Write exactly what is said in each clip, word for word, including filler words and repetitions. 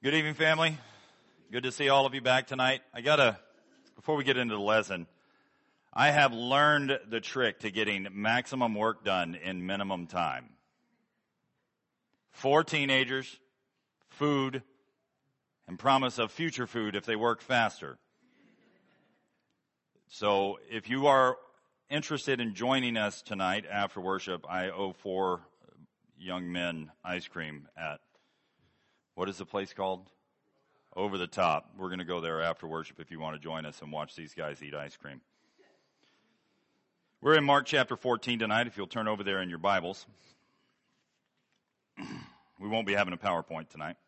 Good evening, family. Good to see all of you back tonight. I gotta, before we get into the lesson, I have learned the trick to getting maximum work done in minimum time. Four teenagers, food, and promise of future food if they work faster. So if you are interested in joining us tonight after worship, I owe four young men ice cream at, what is the place called? Over the Top. We're going to go there after worship if you want to join us and watch these guys eat ice cream. We're in Mark chapter fourteen tonight, if you'll turn over there in your Bibles. We won't be having a PowerPoint tonight.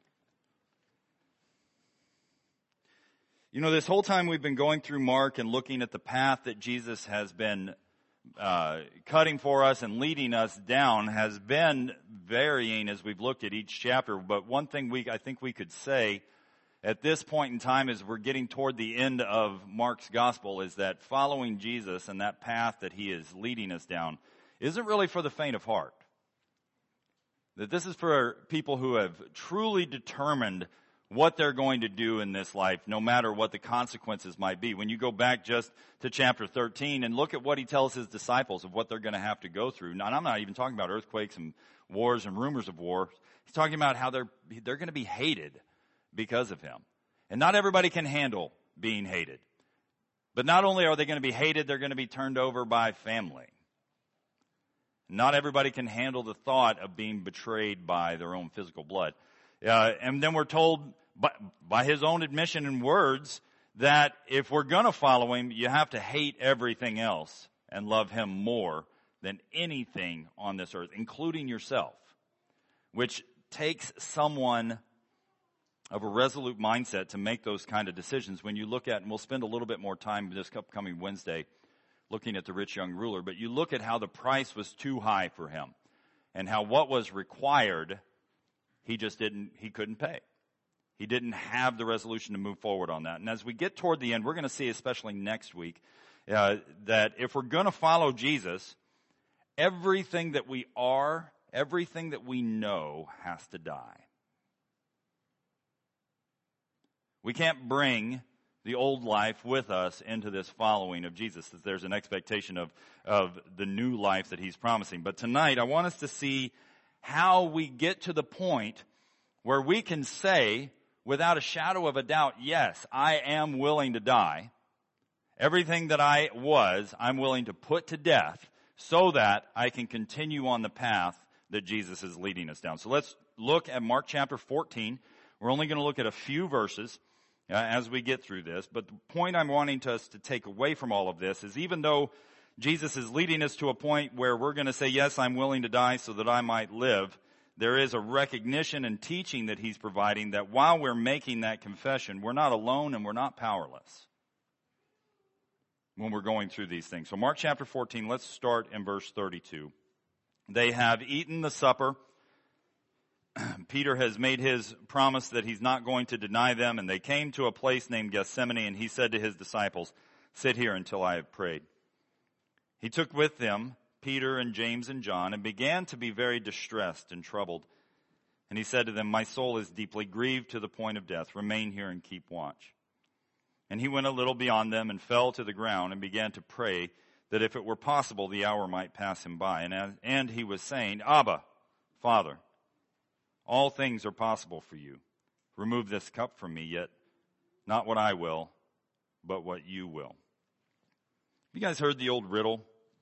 You know, this whole time we've been going through Mark and looking at the path that Jesus has been uh, cutting for us and leading us down has been varying as we've looked at each chapter. But one thing we I think we could say at this point in time as we're getting toward the end of Mark's gospel is that following Jesus and that path that he is leading us down isn't really for the faint of heart. That this is for people who have truly determined what they're going to do in this life, no matter what the consequences might be. When you go back just to chapter thirteen and look at what he tells his disciples of what they're going to have to go through. Now, and I'm not even talking about earthquakes and wars and rumors of war. He's talking about how they're, they're going to be hated because of him. And not everybody can handle being hated. But not only are they going to be hated, they're going to be turned over by family. Not everybody can handle the thought of being betrayed by their own physical blood. Uh, and then we're told by, by his own admission and words that if we're going to follow him, you have to hate everything else and love him more than anything on this earth, including yourself, which takes someone of a resolute mindset to make those kind of decisions. When you look at, and we'll spend a little bit more time this upcoming Wednesday looking at the rich young ruler, but you look at how the price was too high for him and how what was required He just didn't, he couldn't pay. He didn't have the resolution to move forward on that. And as we get toward the end, we're going to see, especially next week, uh, that if we're going to follow Jesus, everything that we are, everything that we know has to die. We can't bring the old life with us into this following of Jesus. There's an expectation of, of the new life that he's promising. But tonight, I want us to see how we get to the point where we can say, without a shadow of a doubt, yes, I am willing to die. Everything that I was, I'm willing to put to death so that I can continue on the path that Jesus is leading us down. So let's look at Mark chapter fourteen. We're only going to look at a few verses uh, as we get through this. But the point I'm wanting us to take away from all of this is even though Jesus is leading us to a point where we're going to say, yes, I'm willing to die so that I might live. There is a recognition and teaching that he's providing that while we're making that confession, we're not alone and we're not powerless when we're going through these things. So Mark chapter fourteen, let's start in verse thirty-two. They have eaten the supper. Peter has made his promise that he's not going to deny them, and they came to a place named Gethsemane, and he said to his disciples, sit here until I have prayed. He took with them Peter and James and John and began to be very distressed and troubled. And he said to them, my soul is deeply grieved to the point of death. Remain here and keep watch. And he went a little beyond them and fell to the ground and began to pray that if it were possible, the hour might pass him by. And, as, and he was saying, Abba, Father, all things are possible for you. Remove this cup from me, yet not what I will, but what you will. You guys heard the old riddle?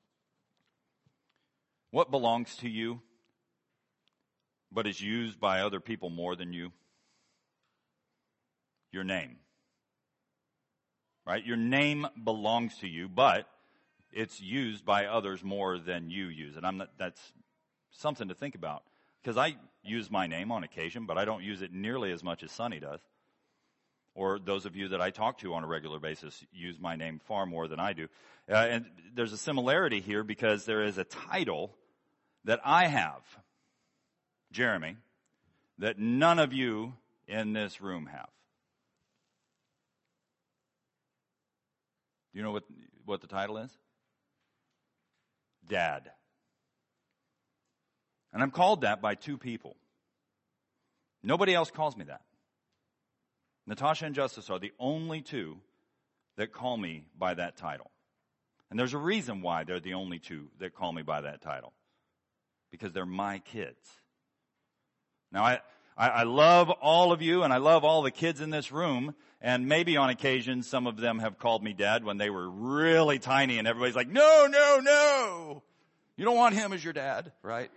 What belongs to you, but is used by other people more than you? Your name. Right? Your name belongs to you, but it's used by others more than you use it. I'm not, that's something to think about. Because I use my name on occasion, but I don't use it nearly as much as Sonny does. Or those of you that I talk to on a regular basis use my name far more than I do. Uh, and there's a similarity here because there is a title that I have, Jeremy, that none of you in this room have. Do you know what, what the title is? Dad. And I'm called that by two people. Nobody else calls me that. Natasha and Justice are the only two that call me by that title. And there's a reason why they're the only two that call me by that title. Because they're my kids. Now, I, I, I love all of you, and I love all the kids in this room, and maybe on occasion some of them have called me dad when they were really tiny, and everybody's like, no, no, no! You don't want him as your dad, right?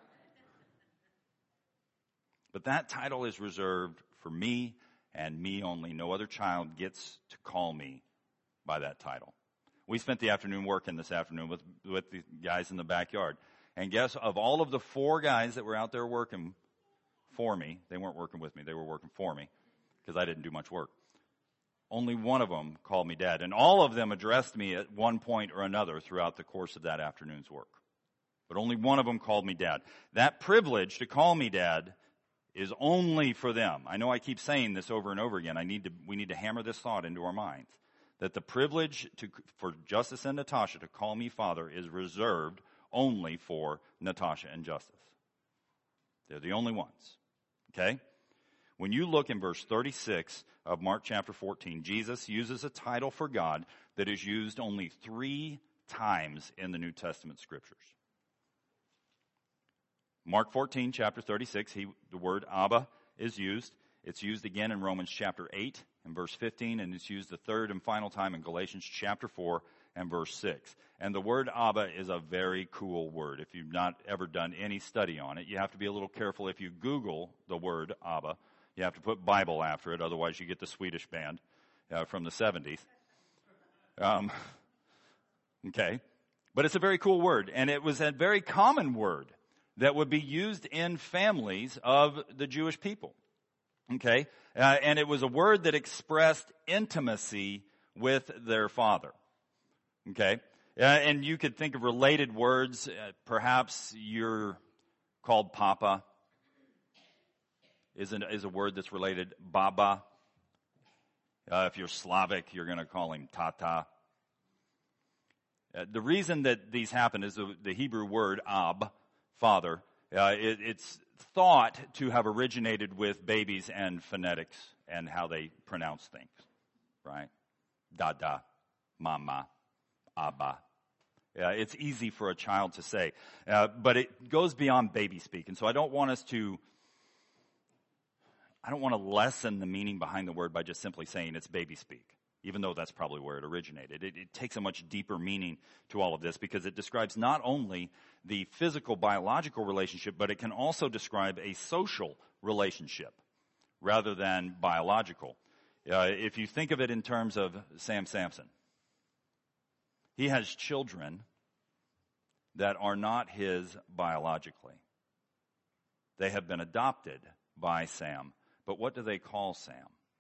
But that title is reserved for me and me only. No other child gets to call me by that title. We spent the afternoon working this afternoon with, with the guys in the backyard. And guess, of all of the four guys that were out there working for me, they weren't working with me, they were working for me, because I didn't do much work. Only one of them called me dad. And all of them addressed me at one point or another throughout the course of that afternoon's work. But only one of them called me dad. That privilege to call me dad is only for them. I know I keep saying this over and over again. I need to, we need to hammer this thought into our minds. That the privilege to, for Justice and Natasha to call me father is reserved only for Natasha and Justice. They're the only ones. Okay? When you look in verse thirty-six of Mark chapter fourteen, Jesus uses a title for God that is used only three times in the New Testament scriptures. Mark fourteen, chapter thirty-six, he, the word Abba is used. It's used again in Romans chapter eight and verse fifteen, and it's used the third and final time in Galatians chapter four and verse six. And the word Abba is a very cool word. If you've not ever done any study on it, you have to be a little careful. If you Google the word Abba, you have to put Bible after it, otherwise you get the Swedish band uh, from the seventies. Um, okay. But it's a very cool word, and it was a very common word that would be used in families of the Jewish people. Okay? Uh, and it was a word that expressed intimacy with their father. Okay? Uh, and you could think of related words. Uh, perhaps you're called Papa. Is, an, is a word that's related. Baba. Uh, if you're Slavic, you're going to call him Tata. Uh, the reason that these happen is the, the Hebrew word Ab, father. Uh, it, it's thought to have originated with babies and phonetics and how they pronounce things, right? Dada, mama, abba. Uh, it's easy for a child to say, uh, but it goes beyond baby speak. And so I don't want us to, I don't want to lessen the meaning behind the word by just simply saying it's baby speak, even though that's probably where it originated. It, it takes a much deeper meaning to all of this because it describes not only the physical, biological relationship, but it can also describe a social relationship rather than biological. Uh, if you think of it in terms of Sam Sampson, he has children that are not his biologically. They have been adopted by Sam. But what do they call Sam?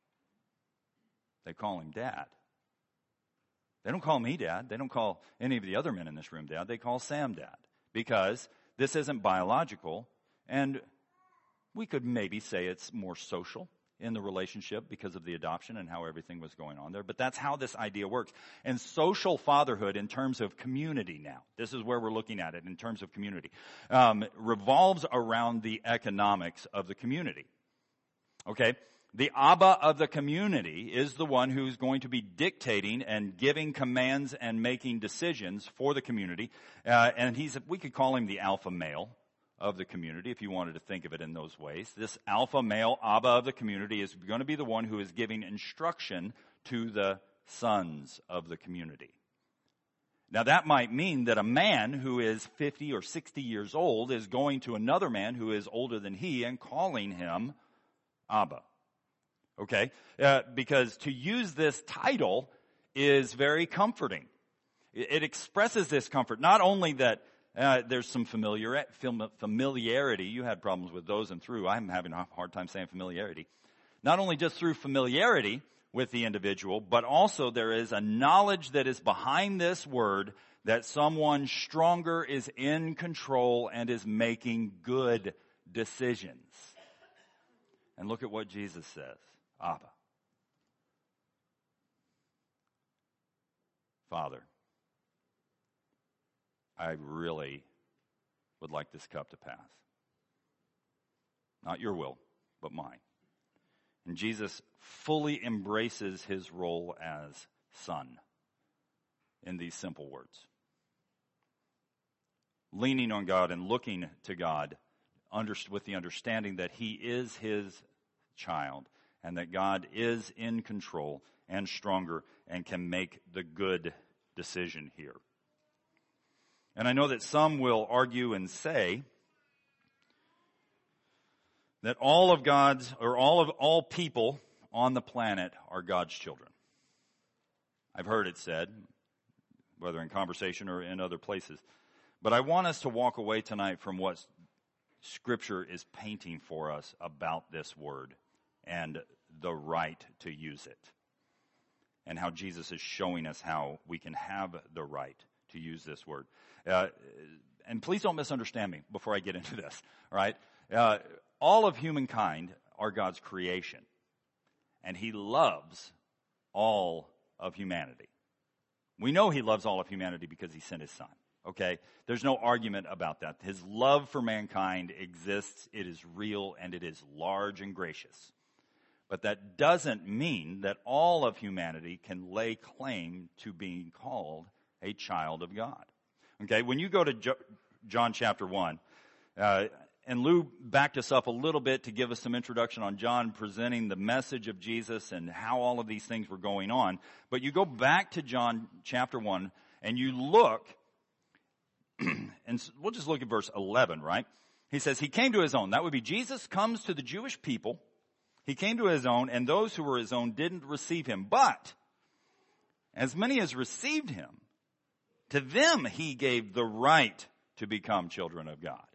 They call him Dad. They don't call me Dad. They don't call any of the other men in this room Dad. They call Sam Dad. Because this isn't biological, and we could maybe say it's more social in the relationship because of the adoption and how everything was going on there. But that's how this idea works. And social fatherhood in terms of community now, this is where we're looking at it in terms of community, um, revolves around the economics of the community. Okay? The Abba of the community is the one who's going to be dictating and giving commands and making decisions for the community. Uh, and he's, we could call him the alpha male of the community if you wanted to think of it in those ways. This alpha male, Abba of the community, is going to be the one who is giving instruction to the sons of the community. Now that might mean that a man who is fifty or sixty years old is going to another man who is older than he and calling him Abba. Okay? Uh, because to use this title is very comforting. It, it expresses this comfort. Not only that uh, there's some familiar, familiarity. You had problems with those and through. I'm having a hard time saying familiarity. Not only just through familiarity with the individual, but also there is a knowledge that is behind this word that someone stronger is in control and is making good decisions. And look at what Jesus says. Abba. Father, I really would like this cup to pass. Not your will, but mine. And Jesus fully embraces his role as son in these simple words. Leaning on God and looking to God under, with the understanding that he is his child and that God is in control and stronger and can make the good decision here. And I know that some will argue and say that all of God's, or all of all people on the planet are God's children. I've heard it said, whether in conversation or in other places. But I want us to walk away tonight from what Scripture is painting for us about this word and the right to use it. And how Jesus is showing us how we can have the right to use this word. Uh, and please don't misunderstand me before I get into this, all right? Uh, all of humankind are God's creation. And he loves all of humanity. We know he loves all of humanity because he sent his son, okay? There's no argument about that. His love for mankind exists, it is real, and it is large and gracious. But that doesn't mean that all of humanity can lay claim to being called a child of God. Okay, when you go to jo- John chapter one, uh, and Lou backed us up a little bit to give us some introduction on John presenting the message of Jesus and how all of these things were going on. But you go back to John chapter one and you look, and we'll just look at verse eleven, right? He says, he came to his own. That would be Jesus comes to the Jewish people. He came to his own, and those who were his own didn't receive him. But as many as received him, to them he gave the right to become children of God.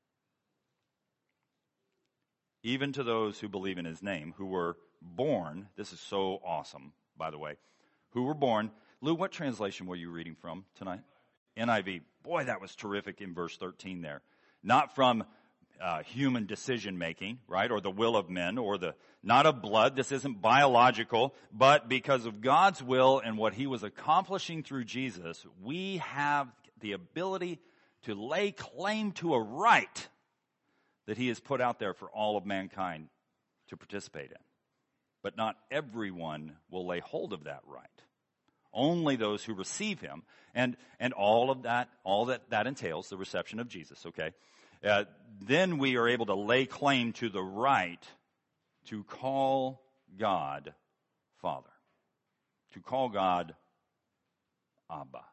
Even to those who believe in his name, who were born, this is so awesome, by the way, who were born. Lou, what translation were you reading from tonight? N I V. Boy, that was terrific in verse thirteen there. Not from uh, human decision making, right, or the will of men, or the, not of blood. This isn't biological, but because of God's will and what he was accomplishing through Jesus, we have the ability to lay claim to a right that he has put out there for all of mankind to participate in. But not everyone will lay hold of that right. Only those who receive him, and and all of that, all that that entails, the reception of Jesus, okay? Uh, then we are able to lay claim to the right to call God Father. To call God Abba.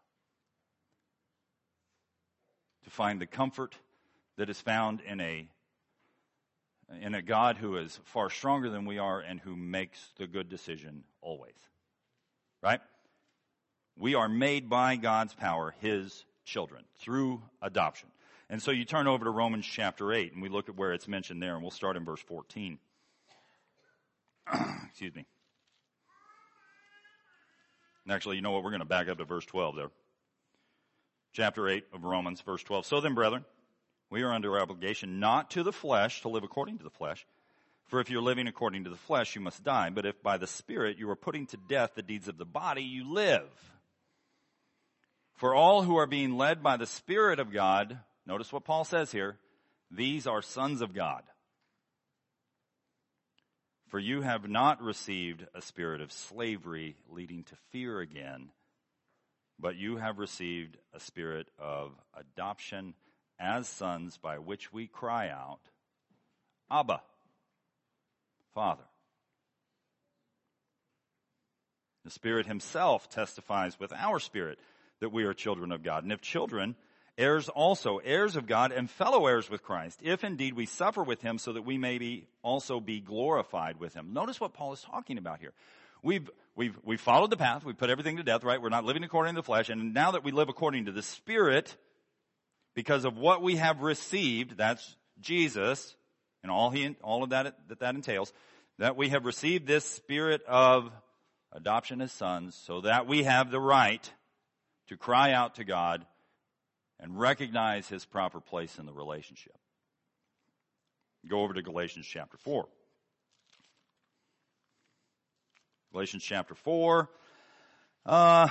To find the comfort that is found in a in a God who is far stronger than we are and who makes the good decision always. Right? We are made by God's power, his children, through adoption. And so you turn over to Romans chapter eight, and we look at where it's mentioned there, and we'll start in verse fourteen. Excuse me. And actually, you know what? We're going to back up to verse twelve there. Chapter eight of Romans, verse twelve. So then, brethren, we are under obligation not to the flesh to live according to the flesh. For if you're living according to the flesh, you must die. But if by the Spirit you are putting to death the deeds of the body, you live. For all who are being led by the Spirit of God, notice what Paul says here, these are sons of God. For you have not received a spirit of slavery leading to fear again, but you have received a spirit of adoption as sons, by which we cry out, Abba, Father. The Spirit himself testifies with our spirit that we are children of God. And if children, heirs also, heirs of God and fellow heirs with Christ, if indeed we suffer with him so that we may be also be glorified with him. Notice what Paul is talking about here. We've, we've, we've followed the path. We've put everything to death, right? We're not living according to the flesh. And now that we live according to the Spirit, because of what we have received, that's Jesus, and all he, all of that, that that entails, that we have received this spirit of adoption as sons, so that we have the right to cry out to God and recognize his proper place in the relationship. Go over to Galatians chapter four. Galatians chapter four. Uh,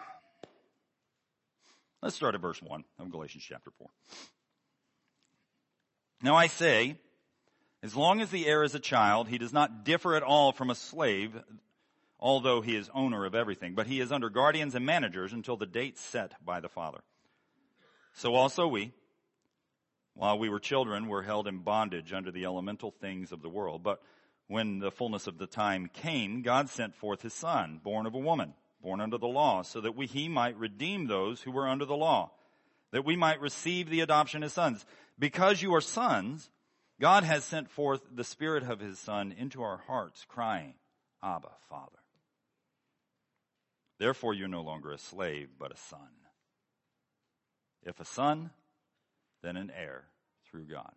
let's start at verse one of Galatians chapter four. Now I say, As long as the heir is a child, he does not differ at all from a slave, although he is owner of everything. But he is under guardians and managers until the date set by the father. So also we, while we were children, were held in bondage under the elemental things of the world. But when the fullness of the time came, God sent forth his Son, born of a woman, born under the law, so that we, he might redeem those who were under the law, that we might receive the adoption as sons. Because you are sons, God has sent forth the Spirit of his Son into our hearts, crying, Abba, Father. Therefore you're no longer a slave, but a son. If a son, then an heir through God.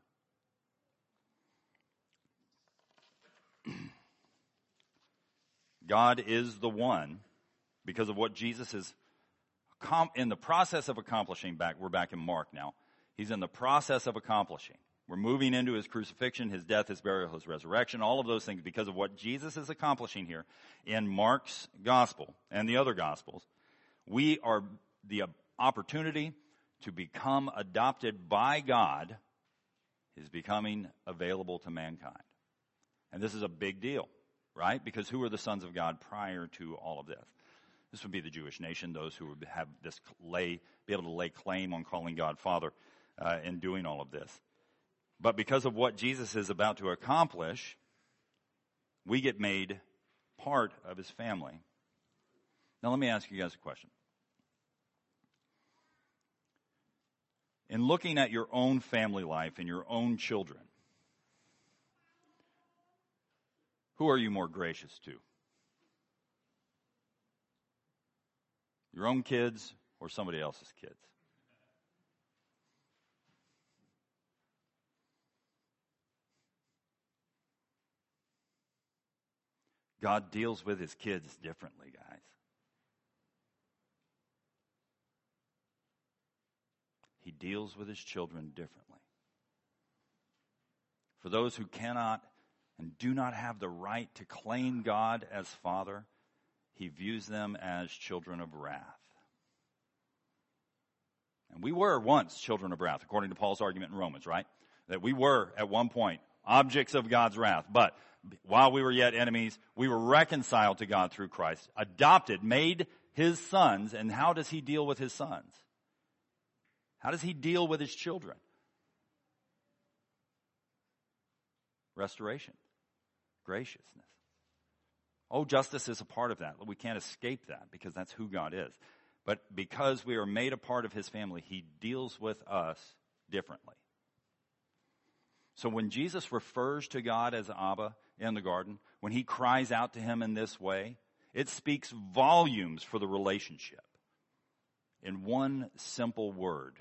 God is the one, because of what Jesus is in the process of accomplishing. Back, we're back in Mark now. He's in the process of accomplishing. We're moving into his crucifixion, his death, his burial, his resurrection, all of those things because of what Jesus is accomplishing here in Mark's gospel and the other gospels. We are the opportunity to become adopted by God is becoming available to mankind. And this is a big deal, right? Because who are the sons of God prior to all of this? This would be the Jewish nation, those who would have this lay, be able to lay claim on calling God Father uh, and doing all of this. But because of what Jesus is about to accomplish, we get made part of his family. Now let me ask you guys a question. In looking at your own family life and your own children, who are you more gracious to? Your own kids or somebody else's kids? God deals with his kids differently, guys. He deals with his children differently. For those who cannot and do not have the right to claim God as Father, he views them as children of wrath. And we were once children of wrath, according to Paul's argument in Romans, right? That we were, at one point, objects of God's wrath. But while we were yet enemies, we were reconciled to God through Christ, adopted, made his sons. And how does he deal with his sons? How does he deal with his children? Restoration, graciousness. Oh, justice is a part of that. We can't escape that because that's who God is. But because we are made a part of his family, he deals with us differently. So when Jesus refers to God as Abba in the garden, when he cries out to him in this way, it speaks volumes for the relationship. In one simple word.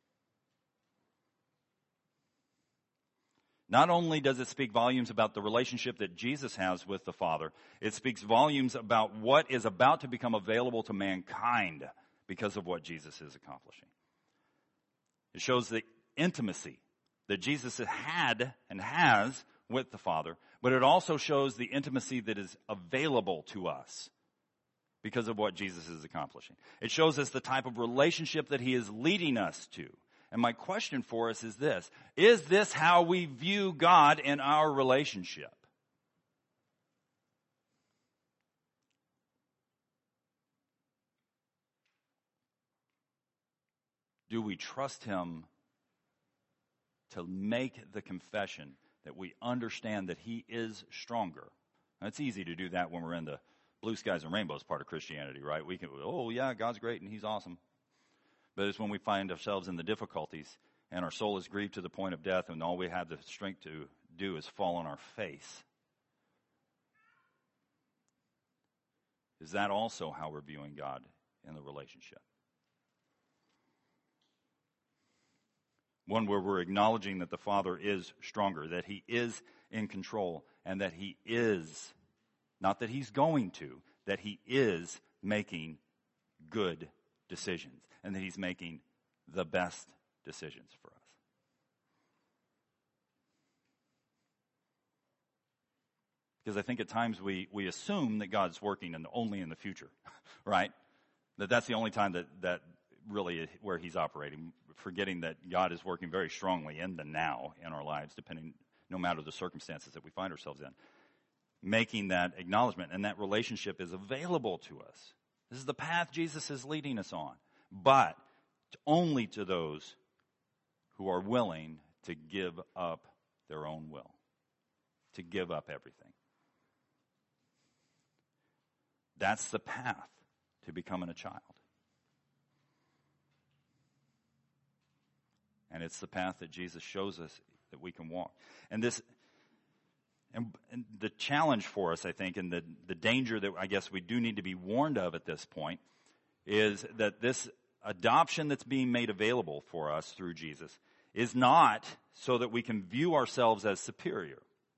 Not only does it speak volumes about the relationship that Jesus has with the Father, it speaks volumes about what is about to become available to mankind because of what Jesus is accomplishing. It shows the intimacy that Jesus had and has with the Father, but it also shows the intimacy that is available to us because of what Jesus is accomplishing. It shows us the type of relationship that he is leading us to. And my question for us is this: is this how we view God in our relationship? Do we trust him to make the confession that we understand that he is stronger? And it's easy to do that when we're in the blue skies and rainbows part of Christianity, right? We can, oh yeah, God's great and he's awesome. But it's when we find ourselves in the difficulties and our soul is grieved to the point of death and all we have the strength to do is fall on our face. Is that also how we're viewing God in the relationship? One where we're acknowledging that the Father is stronger, that he is in control, and that he is, not that he's going to, that he is making good decisions, and that he's making the best decisions for us. Because I think at times we, we assume that God's working in, only in the future, right? That that's the only time that, that really where he's operating, forgetting that God is working very strongly in the now in our lives, depending no matter the circumstances that we find ourselves in. Making that acknowledgement, and that relationship is available to us. This is the path Jesus is leading us on, but only to those who are willing to give up their own will, to give up everything. That's the path to becoming a child. And it's the path that Jesus shows us that we can walk. And this, and, and the challenge for us, I think, and the, the danger that I guess we do need to be warned of at this point, is that this adoption that's being made available for us through Jesus is not so that we can view ourselves as superior.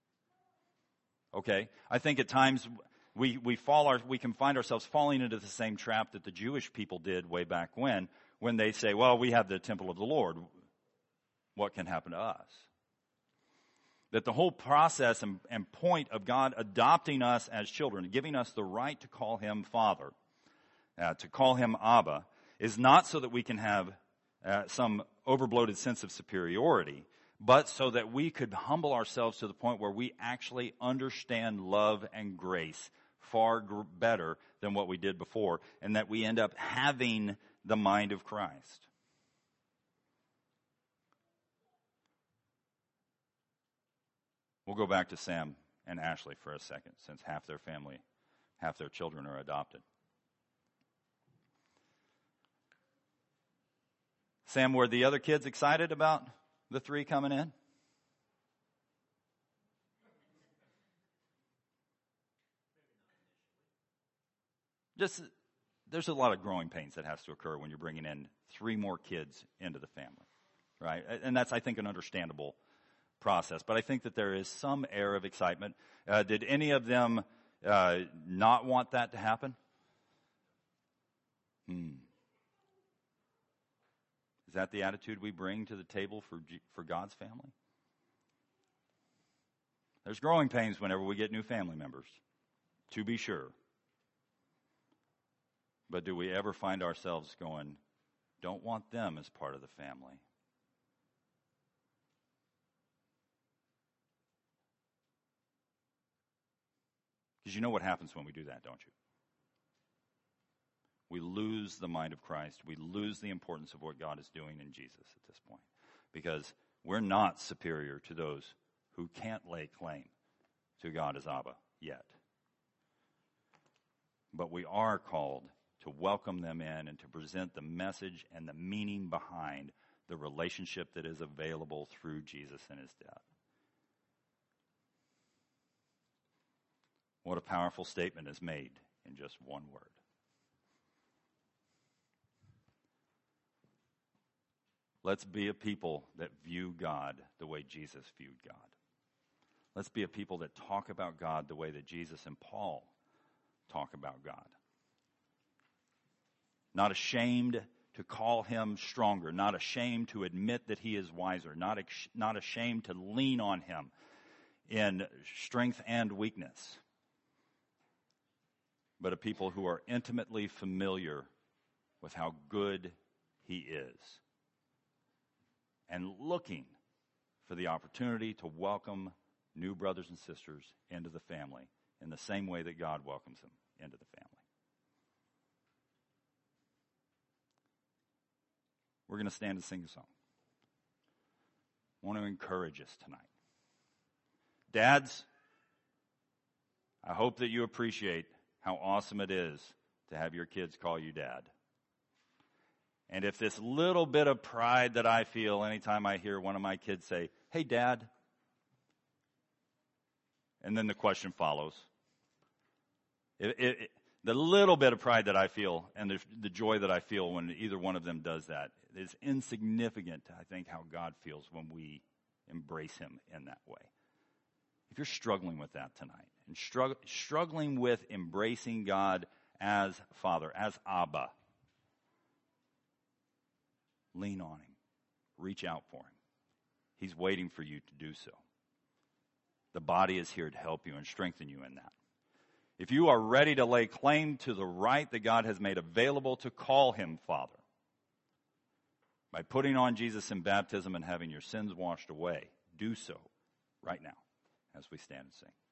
Okay? I think at times we, we fall our, we can find ourselves falling into the same trap that the Jewish people did way back when, when they say, well, we have the temple of the Lord. What can happen to us? That the whole process and, and point of God adopting us as children, giving us the right to call him Father, uh, to call him Abba, is not so that we can have uh, some overbloated sense of superiority, but so that we could humble ourselves to the point where we actually understand love and grace far gr- better than what we did before, and that we end up having the mind of Christ. We'll go back to Sam and Ashley for a second, since half their family, half their children are adopted. Sam, were the other kids excited about the three coming in? Just, there's a lot of growing pains that has to occur when you're bringing in three more kids into the family, right? And that's, I think, an understandable process. But I think that there is some air of excitement. Uh, did any of them uh, not want that to happen? Hmm. Is that the attitude we bring to the table for for God's family? There's growing pains whenever we get new family members, to be sure. But do we ever find ourselves going, don't want them as part of the family? Because you know what happens when we do that, don't you? We lose the mind of Christ. We lose the importance of what God is doing in Jesus at this point. Because we're not superior to those who can't lay claim to God as Abba yet. But we are called to welcome them in and to present the message and the meaning behind the relationship that is available through Jesus and his death. What a powerful statement is made in just one word. Let's be a people that view God the way Jesus viewed God. Let's be a people that talk about God the way that Jesus and Paul talk about God. Not ashamed to call him stronger, not ashamed to admit that he is wiser, not, not ashamed to lean on him in strength and weakness, but a people who are intimately familiar with how good he is and looking for the opportunity to welcome new brothers and sisters into the family in the same way that God welcomes them into the family. We're going to stand and sing a song. I want to encourage us tonight. Dads, I hope that you appreciate how awesome it is to have your kids call you dad. And if this little bit of pride that I feel anytime I hear one of my kids say, "Hey, Dad," and then the question follows, it, it, it, the little bit of pride that I feel and the, the joy that I feel when either one of them does that is insignificant to, I think, how God feels when we embrace him in that way. If you're struggling with that tonight and strugg- struggling with embracing God as Father, as Abba, lean on him. Reach out for him. He's waiting for you to do so. The body is here to help you and strengthen you in that. If you are ready to lay claim to the right that God has made available to call him Father, by putting on Jesus in baptism and having your sins washed away, do so right now as we stand and sing.